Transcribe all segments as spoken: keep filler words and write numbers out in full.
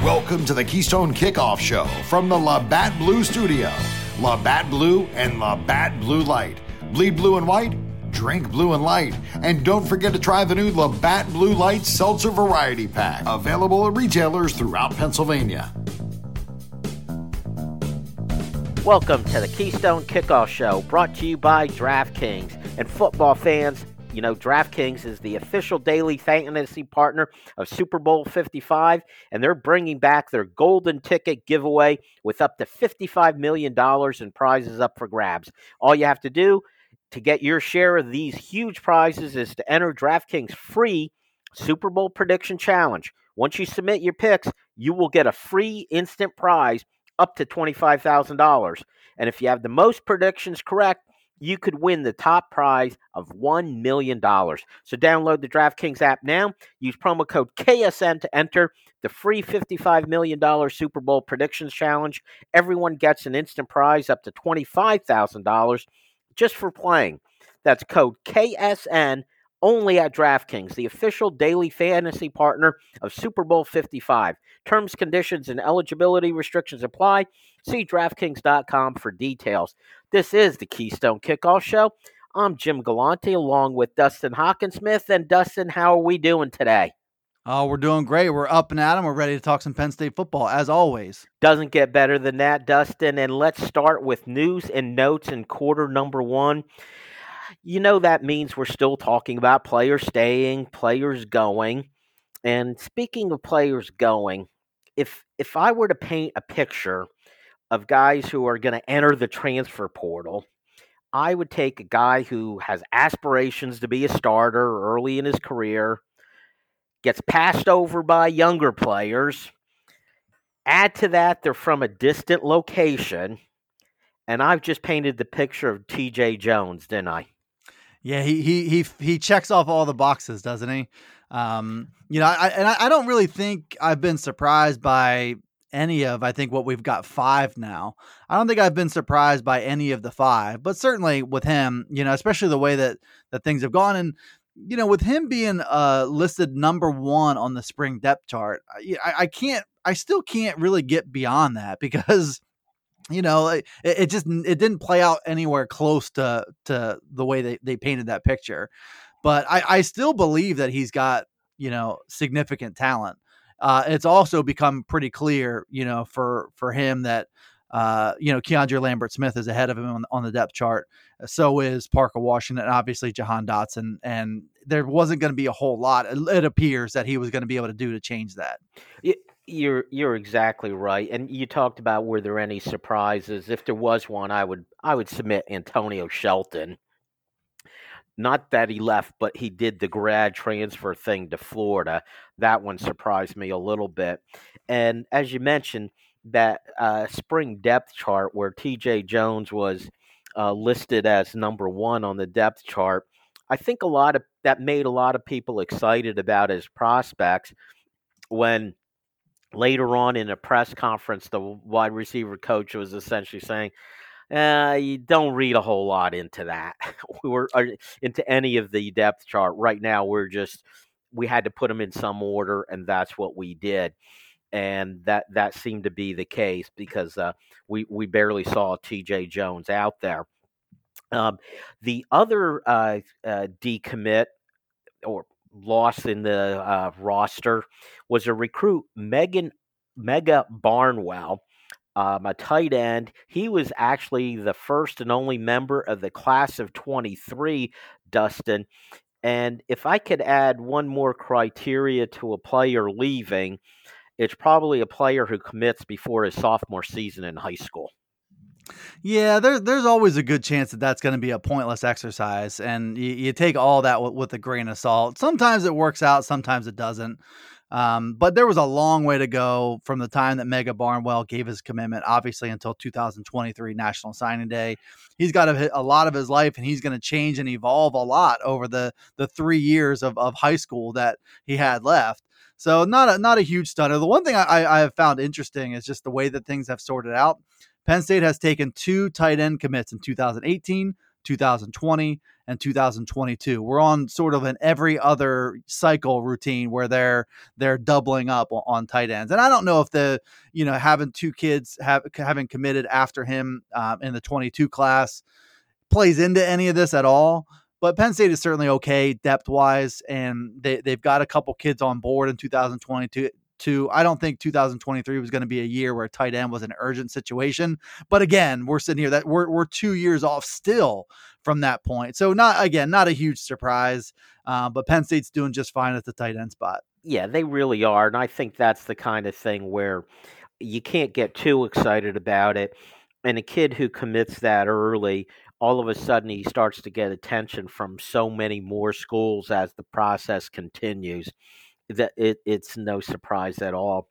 Welcome to the Keystone Kickoff Show from the Labatt Blue Studio. Labatt Blue and Labatt Blue Light. Bleed blue and white, drink blue and light. And don't forget to try the new Labatt Blue Light Seltzer Variety Pack. Available at retailers throughout Pennsylvania. Welcome to the Keystone Kickoff Show, brought to you by DraftKings. And football fans, you know, DraftKings is the official daily fantasy partner of Super Bowl fifty-five, and they're bringing back their golden ticket giveaway with up to fifty-five million dollars in prizes up for grabs. All you have to do to get your share of these huge prizes is to enter DraftKings' free Super Bowl prediction challenge. Once you submit your picks, you will get a free instant prize up to twenty-five thousand dollars. And if you have the most predictions correct, you could win the top prize of one million dollars. So download the DraftKings app now. Use promo code K S N to enter the free fifty-five million dollars Super Bowl Predictions Challenge. Everyone gets an instant prize up to twenty-five thousand dollars just for playing. That's code K S N only at DraftKings, the official daily fantasy partner of Super Bowl fifty-five. Terms, conditions, and eligibility restrictions apply. See DraftKings dot com for details. This is the Keystone Kickoff Show. I'm Jim Galante along with Dustin Hockensmith. And Dustin, how are we doing today? Oh, we're doing great. We're up and at 'em. We're ready to talk some Penn State football, as always. Doesn't get better than that, Dustin. And let's start with news and notes in quarter number one. You know that means we're still talking about players staying, players going. And speaking of players going, if if I were to paint a picture of guys who are going to enter the transfer portal, I would take a guy who has aspirations to be a starter early in his career, gets passed over by younger players. Add to that, they're from a distant location. And I've just painted the picture of T J Jones, didn't I? Yeah, he he he he checks off all the boxes, doesn't he? Um, you know, I, and I, I don't really think I've been surprised by any of, I think what we've got five now. I don't think I've been surprised by any of the five, but certainly with him, you know, especially the way that, that things have gone. And, you know, with him being uh, listed number one on the spring depth chart, I, I can't, I still can't really get beyond that because, you know, it, it just, it didn't play out anywhere close to, to the way they, they painted that picture. But I, I still believe that he's got, you know, significant talent. Uh, it's also become pretty clear, you know, for, for him that, uh, you know, Keandre Lambert-Smith is ahead of him on, on the depth chart. So is Parker Washington, and obviously Jahan Dotson. And there wasn't going to be a whole lot, it, it appears, that he was going to be able to do to change that. You're you're exactly right. And you talked about were there any surprises? If there was one, I would I would submit Antonio Shelton. Not that he left, but he did the grad transfer thing to Florida. That one surprised me a little bit. And as you mentioned, that uh, spring depth chart where T J Jones was uh, listed as number one on the depth chart, I think a lot of that made a lot of people excited about his prospects when later on in a press conference, the wide receiver coach was essentially saying, Uh, you don't read a whole lot into that. we were uh, into any of the depth chart right now. We're just we had to put them in some order, and that's what we did. And that that seemed to be the case because uh, we we barely saw T J Jones out there. Um, the other uh, uh, decommit or loss in the uh, roster was a recruit, Megan Mega Barnwell. Um, a tight end. He was actually the first and only member of the class of twenty-three, Dustin. And if I could add one more criteria to a player leaving, it's probably a player who commits before his sophomore season in high school. Yeah, there, there's always a good chance that that's going to be a pointless exercise. And you, you take all that with, with a grain of salt. Sometimes it works out, sometimes it doesn't. Um, but there was a long way to go from the time that Mega Barnwell gave his commitment, obviously until two thousand twenty-three National Signing Day. He's got a, a lot of his life, and he's going to change and evolve a lot over the, the three years of, of high school that he had left. So not a, not a huge stunner. The one thing I, I have found interesting is just the way that things have sorted out. Penn State has taken two tight end commits in two thousand eighteen, two thousand twenty, and two thousand twenty-two. We're on sort of an every other cycle routine where they're they're doubling up on, on tight ends. And I don't know if the, you know, having two kids have having committed after him um, in the twenty-two class plays into any of this at all. But Penn State is certainly okay depth-wise, and they, they've got a couple kids on board in two thousand twenty-two. I don't think two thousand twenty-three was going to be a year where tight end was an urgent situation. But again, we're sitting here that we're we're two years off still from that point. So not again, not a huge surprise. Uh, but Penn State's doing just fine at the tight end spot. Yeah, they really are, and I think that's the kind of thing where you can't get too excited about it. And a kid who commits that early, all of a sudden he starts to get attention from so many more schools as the process continues. That it, it's no surprise at all.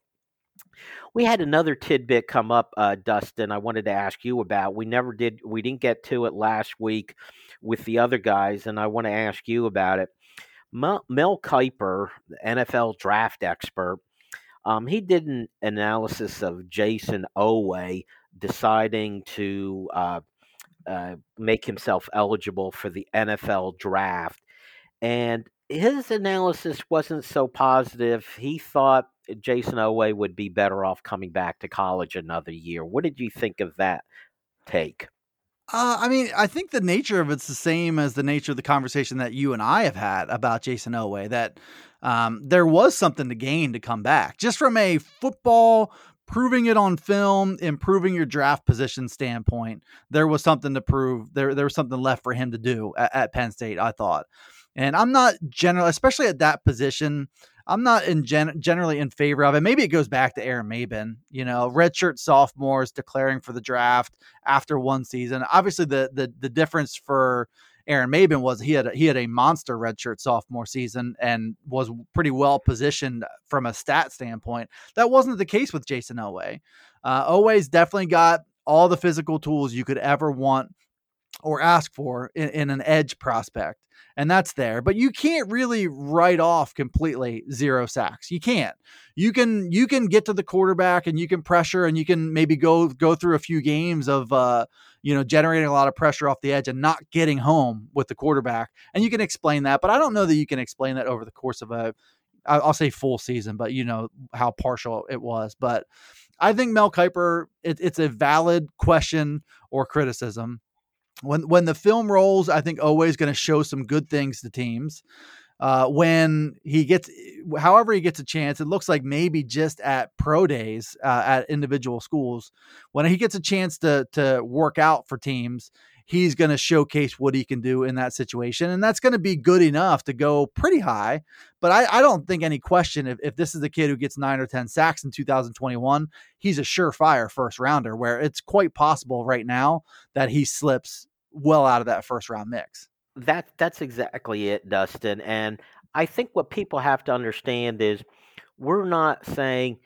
We had another tidbit come up, uh, Dustin, I wanted to ask you about. We never did, we didn't get to it last week with the other guys, and I want to ask you about it. Mel, Mel Kiper, the N F L draft expert, um, he did an analysis of Jayson Oweh deciding to uh, uh, make himself eligible for the N F L draft. And his analysis wasn't so positive. He thought Jayson Oweh would be better off coming back to college another year. What did you think of that take? Uh, I mean, I think the nature of it's the same as the nature of the conversation that you and I have had about Jayson Oweh, that um, there was something to gain to come back. Just from a football, proving it on film, improving your draft position standpoint, there was something to prove. There, there was something left for him to do at, at Penn State, I thought. And I'm not generally, especially at that position, I'm not in gen- generally in favor of it. Maybe it goes back to Aaron Maben, you know, redshirt sophomores declaring for the draft after one season. Obviously, the the the difference for Aaron Maben was he had a, he had a monster redshirt sophomore season and was pretty well positioned from a stat standpoint. That wasn't the case with Jayson Oweh. Uh, Oweh's definitely got all the physical tools you could ever want or ask for in, in an edge prospect. And that's there, but you can't really write off completely zero sacks. You can't. You can you can get to the quarterback and you can pressure and you can maybe go go through a few games of uh, you know generating a lot of pressure off the edge and not getting home with the quarterback. And you can explain that, but I don't know that you can explain that over the course of a I'll say full season, but you know how partial it was. But I think Mel Kiper, it, it's a valid question or criticism. When when the film rolls, I think Oweh is going to show some good things to teams. Uh, when he gets, however he gets a chance, it looks like maybe just at pro days uh, at individual schools. When he gets a chance to to work out for teams, he's going to showcase what he can do in that situation, and that's going to be good enough to go pretty high. But I, I don't think any question if, if this is a kid who gets nine or ten sacks in two thousand twenty-one, he's a surefire first rounder. Where it's quite possible right now that he slips well out of that first round mix. That that's exactly it, Dustin. And I think what people have to understand is we're not saying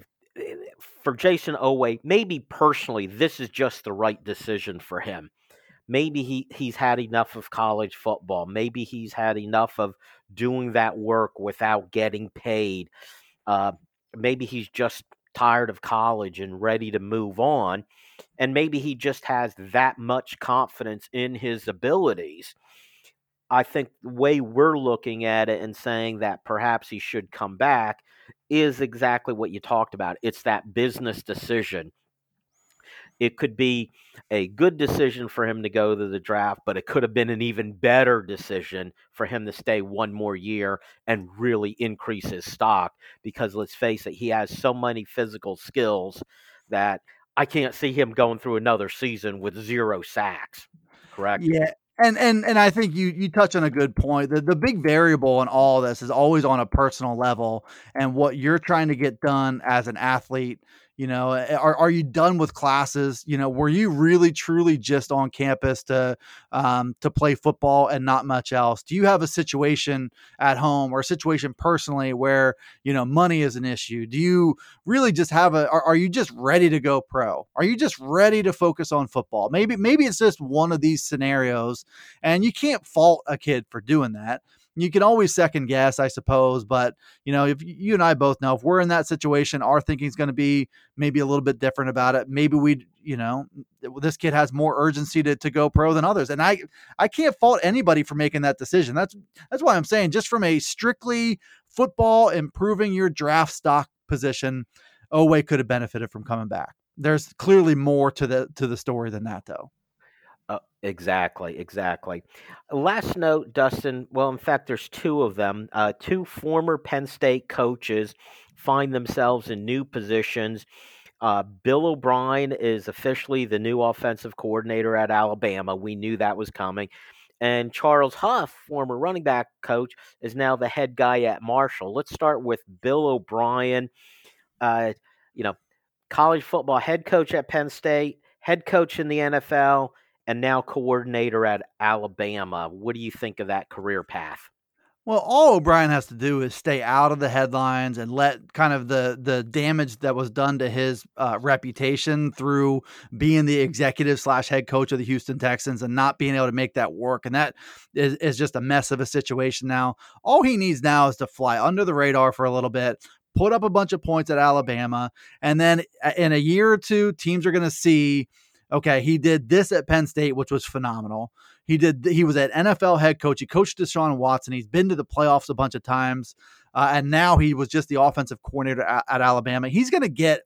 for Jayson Oweh, maybe personally, this is just the right decision for him. Maybe he, he's had enough of college football. Maybe he's had enough of doing that work without getting paid. Uh, maybe he's just tired of college and ready to move on. And maybe he just has that much confidence in his abilities. I think the way we're looking at it and saying that perhaps he should come back is exactly what you talked about. It's that business decision. It could be a good decision for him to go to the draft, but it could have been an even better decision for him to stay one more year and really increase his stock. Because let's face it, he has so many physical skills that I can't see him going through another season with zero sacks. Correct? Yeah. And and and I think you you touch on a good point. The the big variable in all this is always on a personal level and what you're trying to get done as an athlete. You know, are are you done with classes? You know, were you really truly just on campus to um, to play football and not much else? Do you have a situation at home or a situation personally where, you know, money is an issue? Do you really just have a, are, are you just ready to go pro? Are you just ready to focus on football? Maybe, maybe it's just one of these scenarios and you can't fault a kid for doing that. you can always second guess, I suppose. But, you know, if you and I both know if we're in that situation, our thinking is going to be maybe a little bit different about it. Maybe we, you know, this kid has more urgency to, to go pro than others. And I, I can't fault anybody for making that decision. That's, that's why I'm saying, just from a strictly football improving your draft stock position, Oweh could have benefited from coming back. There's clearly more to the, to the story than that, though. Uh, exactly, exactly. Last note, Dustin, well, in fact, there's two of them. Uh, two former Penn State coaches find themselves in new positions. Uh, Bill O'Brien is officially the new offensive coordinator at Alabama. We knew that was coming. And Charles Huff, former running back coach, is now the head guy at Marshall. Let's start with Bill O'Brien, uh, you know, college football head coach at Penn State, head coach in the N F L, and now coordinator at Alabama. What do you think of that career path? Well, all O'Brien has to do is stay out of the headlines and let kind of the the damage that was done to his uh, reputation through being the executive slash head coach of the Houston Texans and not being able to make that work. And that is, is just a mess of a situation now. All he needs now is to fly under the radar for a little bit, put up a bunch of points at Alabama, and then in a year or two, teams are going to see, okay, he did this at Penn State, which was phenomenal. He did. He was an N F L head coach. He coached Deshaun Watson. He's been to the playoffs a bunch of times, uh, and now he was just the offensive coordinator at, at Alabama. He's going to get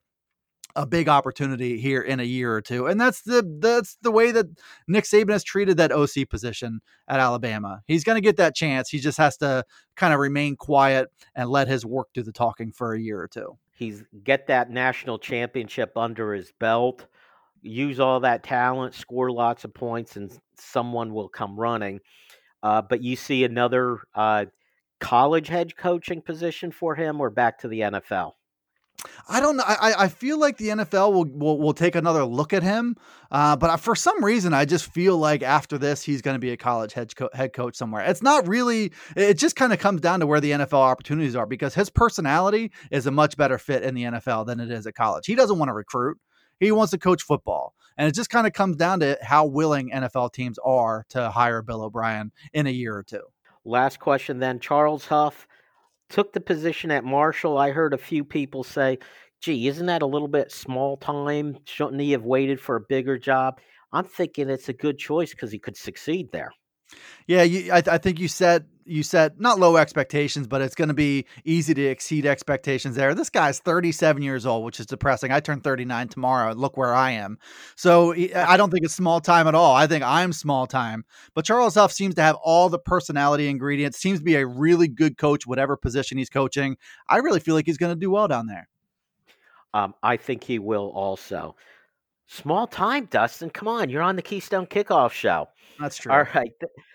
a big opportunity here in a year or two, and that's the that's the way that Nick Saban has treated that O C position at Alabama. He's going to get that chance. He just has to kind of remain quiet and let his work do the talking for a year or two. He's get that national championship under his belt. Use all that talent, score lots of points, and someone will come running. Uh, but you see another uh, college head coaching position for him, or back to the N F L? I don't know. I, I feel like the N F L will will, will take another look at him. Uh, but for some reason, I just feel like after this, he's going to be a college head, co- head coach somewhere. It's not really, it just kind of comes down to where the N F L opportunities are, because his personality is a much better fit in the N F L than it is at college. He doesn't want to recruit. He wants to coach football. And it just kind of comes down to how willing N F L teams are to hire Bill O'Brien in a year or two. Last question then. Charles Huff took the position at Marshall. I heard a few people say, gee, isn't that a little bit small time? Shouldn't he have waited for a bigger job? I'm thinking it's a good choice because he could succeed there. Yeah, you, I, I think you set you set not low expectations, but it's going to be easy to exceed expectations there. This guy's thirty-seven years old, which is depressing. I turn thirty-nine tomorrow, and look where I am. So I don't think it's small time at all. I think I'm small time. But Charles Huff seems to have all the personality ingredients, seems to be a really good coach, whatever position he's coaching. I really feel like he's going to do well down there. Um, I think he will also. Small time, Dustin. Come on, you're on the Keystone Kickoff Show. That's true. All right.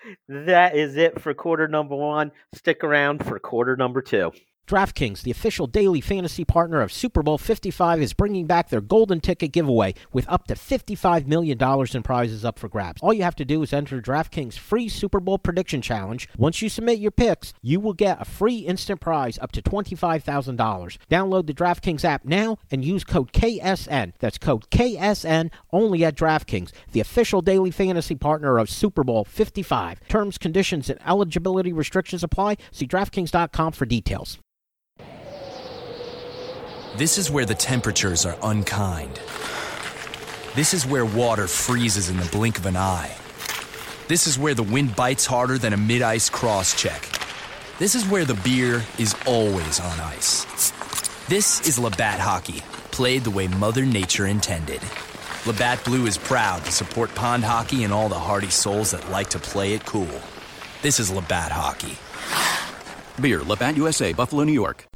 That is it for quarter number one. Stick around for quarter number two. DraftKings, the official daily fantasy partner of Super Bowl fifty-five, is bringing back their golden ticket giveaway with up to fifty-five million dollars in prizes up for grabs. All you have to do is enter DraftKings' free Super Bowl prediction challenge. Once you submit your picks, you will get a free instant prize up to twenty-five thousand dollars. Download the DraftKings app now and use code K S N. That's code K S N only at DraftKings, the official daily fantasy partner of Super Bowl fifty-five. Terms, conditions, and eligibility restrictions apply. See DraftKings dot com for details. This is where the temperatures are unkind. This is where water freezes in the blink of an eye. This is where the wind bites harder than a mid-ice cross-check. This is where the beer is always on ice. This is Labatt Hockey, played the way Mother Nature intended. Labatt Blue is proud to support pond hockey and all the hardy souls that like to play it cool. This is Labatt Hockey. Beer, Labatt U S A, Buffalo, New York.